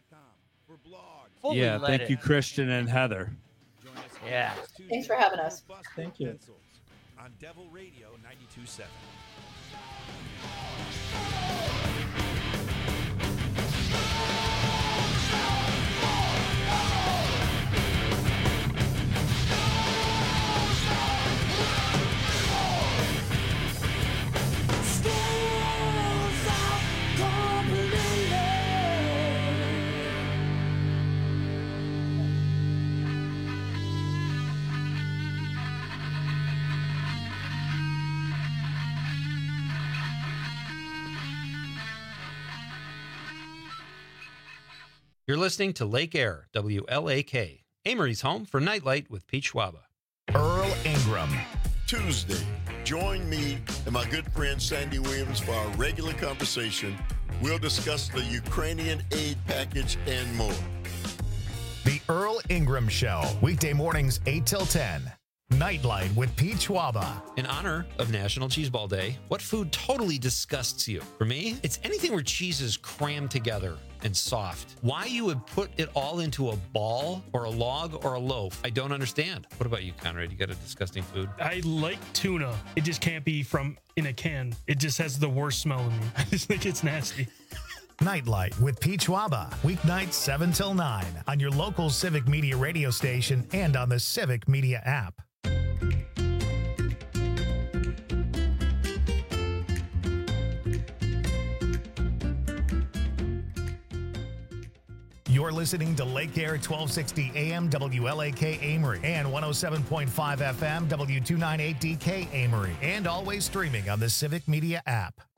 Fully Yeah, let thank it. you, Christian and Heather. Yeah. Thanks for having us. Thank you. On Devil Radio ninety-two point seven. You're listening to Lake Air, W L A K, Amory's home for Nightlight with Pete Schwaba. Earl Ingram. Tuesday, join me and my good friend Sandy Williams for our regular conversation. We'll discuss the Ukrainian aid package and more. The Earl Ingram Show, weekday mornings eight till ten. Nightlight with Pete Schwaba. In honor of National Cheese Ball Day, what food totally disgusts you? For me, it's anything where cheese is crammed together and soft. Why you would put it all into a ball or a log or a loaf, I don't understand. What about you, Conrad? You got a disgusting food? I like tuna. It just can't be from in a can. It just has the worst smell to me. I just think it's nasty. Nightlight with Pete Schwaba, weeknights seven till nine on your local Civic Media radio station and on the Civic Media app. You're listening to Lake Air twelve sixty A M W L A K Amory and one oh seven point five F M W two ninety-eight D K Amory, and always streaming on the Civic Media app.